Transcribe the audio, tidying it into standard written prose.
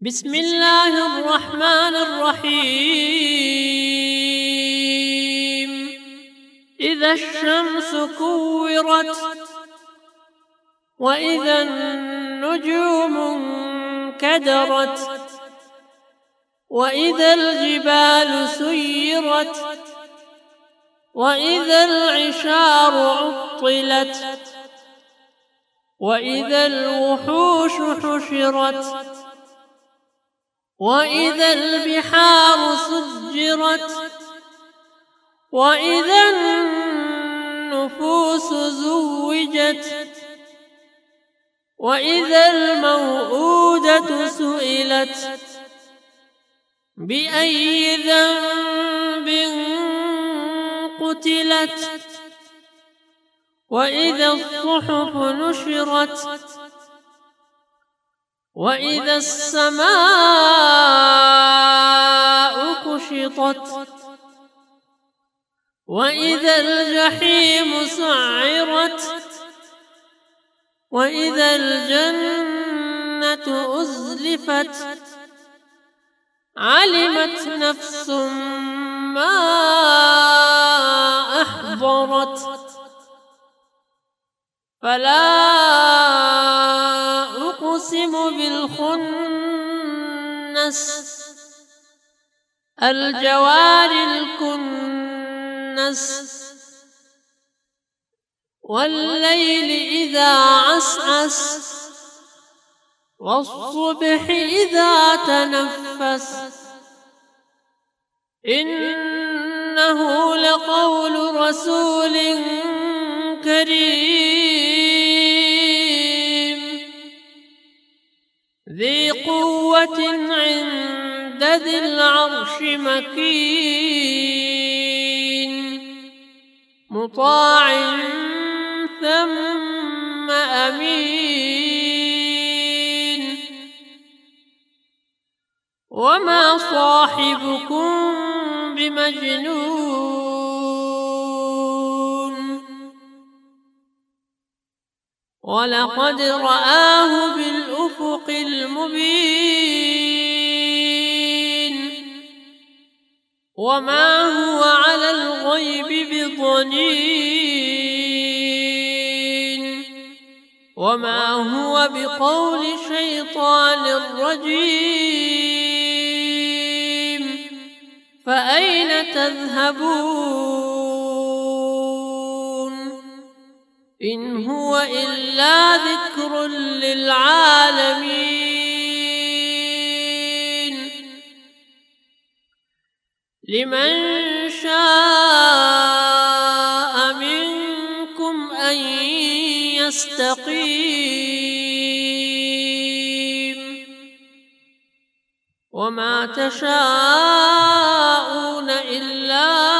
بسم الله الرحمن الرحيم. إذا الشمس كورت وإذا النجوم انكدرت وإذا الجبال سيرت وإذا العشار عطلت وإذا الوحوش حشرت وإذا البحار سجرت وإذا النفوس زوجت وإذا الموءودة سئلت بأي ذنب قتلت وإذا الصحف نشرت وإذا السماء كشطت وإذا الجحيم سعرت وإذا الجنة أزلفت علمت نفس ما أحضرت فلا أقسم بالخنس الجوار الكنس والليل إذا عسعس والصبح إذا تنفس إنه لقول رسول كريم ذي قوة عند ذي العرش مكين مطاع ثم أمين وما صاحبكم بمجنون ولقد رآه بالأفق المبين وما هو على الغيب بضنين وما هو بقول شيطان رجيم فأين تذهبون إن هو إلا ذكر للعالمين لمن شاء منكم أن يستقيم وما تشاءون إلا